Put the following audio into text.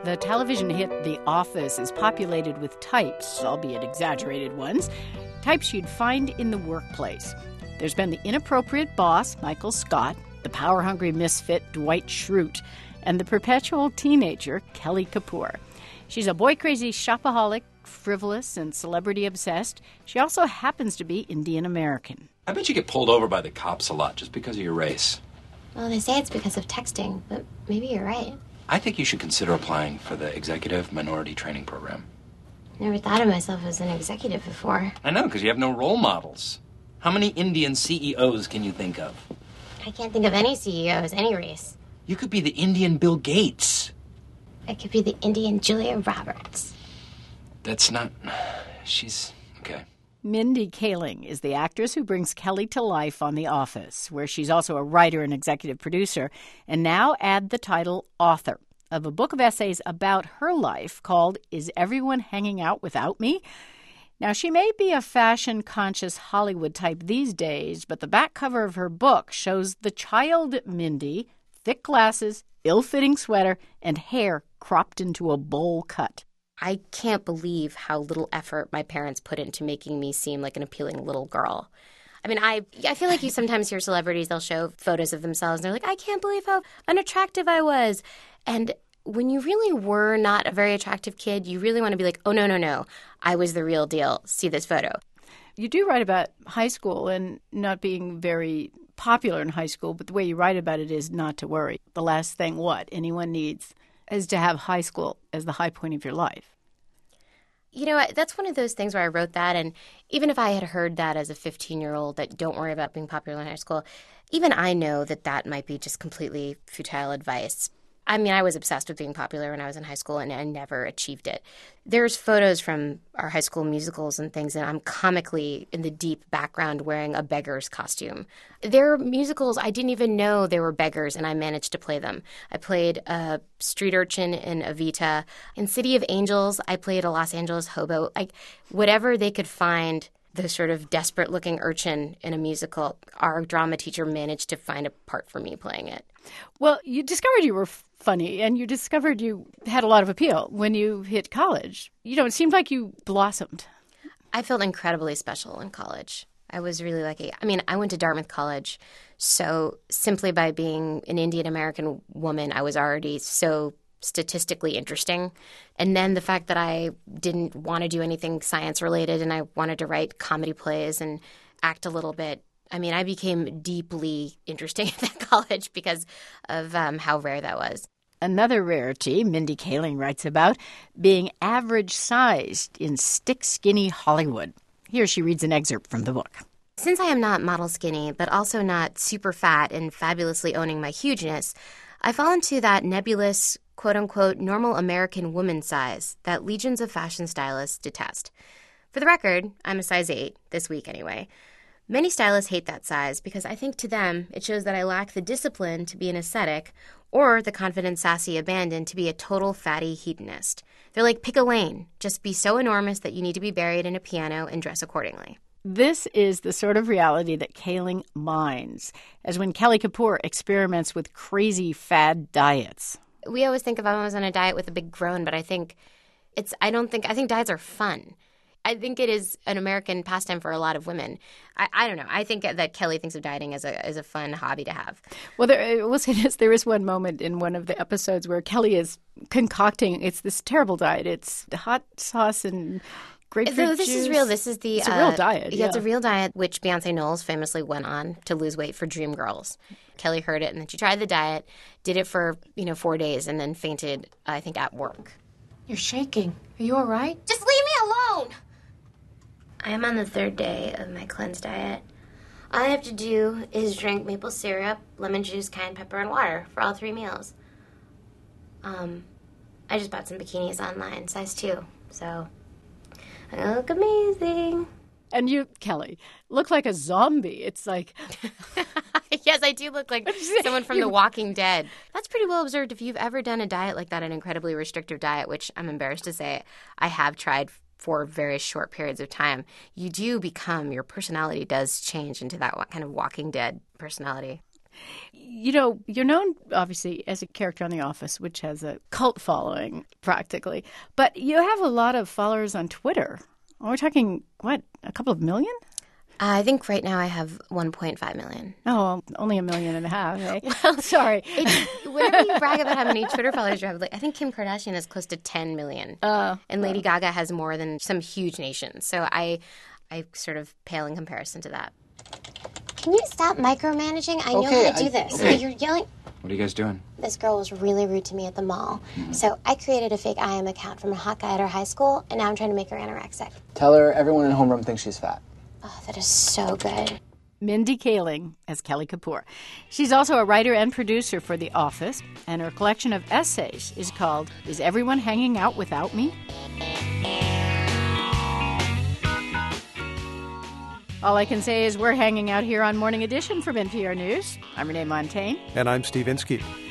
The television hit The Office is populated with types, albeit exaggerated ones, types you'd find in the workplace. There's been the inappropriate boss, Michael Scott, the power-hungry misfit, Dwight Schrute, and the perpetual teenager, Kelly Kapoor. She's a boy-crazy shopaholic, frivolous, and celebrity-obsessed. She also happens to be Indian-American. I bet you get pulled over by the cops a lot just because of your race. Well, they say it's because of texting, but maybe you're right. I think you should consider applying for the Executive Minority Training Program. Never thought of myself as an executive before. I know, because you have no role models. How many Indian CEOs can you think of? I can't think of any CEOs, any race. You could be the Indian Bill Gates. I could be the Indian Julia Roberts. That's not... She's... okay. Mindy Kaling is the actress who brings Kelly to life on The Office, where she's also a writer and executive producer, and now add the title author of a book of essays about her life called Is Everyone Hanging Out Without Me? Now, she may be a fashion-conscious Hollywood type these days, but the back cover of her book shows the child Mindy, thick glasses, ill-fitting sweater, and hair cropped into a bowl cut. I can't believe how little effort my parents put into making me seem like an appealing little girl. I mean, I feel like you sometimes hear celebrities, they'll show photos of themselves, and they're like, I can't believe how unattractive I was. And when you really were not a very attractive kid, you really want to be like, oh, no, I was the real deal. See this photo. You do write about high school and not being very popular in high school, but the way you write about it is not to worry. The last thing anyone needs is to have high school as the high point of your life. You know, that's one of those things where I wrote that, and even if I had heard that as a 15-year-old, that don't worry about being popular in high school, even I know that that might be just completely futile advice. I mean, I was obsessed with being popular when I was in high school, and I never achieved it. There's photos from our high school musicals and things, and I'm comically in the deep background wearing a beggar's costume. There are musicals I didn't even know they were beggars, and I managed to play them. I played a street urchin in Evita. In City of Angels, I played a Los Angeles hobo. Like, whatever they could find, the sort of desperate-looking urchin in a musical, our drama teacher managed to find a part for me playing it. Well, you discovered you were funny, and you discovered you had a lot of appeal when you hit college. You know, it seemed like you blossomed. I felt incredibly special in college. I was really lucky. I mean, I went to Dartmouth College, so simply by being an Indian American woman, I was already so statistically interesting. And then the fact that I didn't want to do anything science related and I wanted to write comedy plays and act a little bit. I mean, I became deeply interesting at that college because of how rare that was. Another rarity Mindy Kaling writes about, being average-sized in stick-skinny Hollywood. Here she reads an excerpt from the book. Since I am not model skinny, but also not super fat and fabulously owning my hugeness, I fall into that nebulous, quote-unquote, normal American woman size that legions of fashion stylists detest. For the record, I'm a size 8, this week anyway. Many stylists hate that size because I think to them it shows that I lack the discipline to be an ascetic or the confident, sassy abandon to be a total fatty hedonist. They're like, pick a lane. Just be so enormous that you need to be buried in a piano and dress accordingly. This is the sort of reality that Kaling minds, as when Kelly Kapoor experiments with crazy fad diets. We always think of I was on a diet with a big groan, but I think diets are fun. I think it is an American pastime for a lot of women. I don't know. I think that Kelly thinks of dieting as a fun hobby to have. Well, we'll say this. There is one moment in one of the episodes where Kelly is concocting. It's this terrible diet. It's hot sauce and grapefruit This juice. is real. This is it's a real diet. Yeah, it's a real diet, which Beyonce Knowles famously went on to lose weight for Dreamgirls. Kelly heard it, and then she tried the diet, did it for 4 days, and then fainted, I think, at work. You're shaking. Are you all right? Just leave me alone! I am on the 3rd day of my cleanse diet. All I have to do is drink maple syrup, lemon juice, cayenne pepper, and water for all 3 meals. I just bought some bikinis online, size 2, so I look amazing. And you, Kelly, look like a zombie. It's like... Yes, I do look like someone from The Walking Dead. That's pretty well observed. If you've ever done a diet like that, an incredibly restrictive diet, which I'm embarrassed to say I have tried for very short periods of time, your personality does change into that kind of Walking Dead personality. You know, you're known, obviously, as a character on The Office, which has a cult following, practically. But you have a lot of followers on Twitter. We're talking, what, a couple of million? I think right now I have 1.5 million. Oh, only 1.5 million, eh? Well, sorry. Whenever you brag about how many Twitter followers you have, like, I think Kim Kardashian has close to 10 million. And Lady Gaga has more than some huge nations. So I sort of pale in comparison to that. Can you stop micromanaging? I know how to do this. Okay. You're yelling. What are you guys doing? This girl was really rude to me at the mall. So I created a fake IM account from a hot guy at her high school, and now I'm trying to make her anorexic. Tell her everyone in homeroom thinks she's fat. Oh, that is so good. Mindy Kaling as Kelly Kapoor. She's also a writer and producer for The Office, and her collection of essays is called Is Everyone Hanging Out Without Me? All I can say is we're hanging out here on Morning Edition from NPR News. I'm Renee Montaigne. And I'm Steve Inskeep.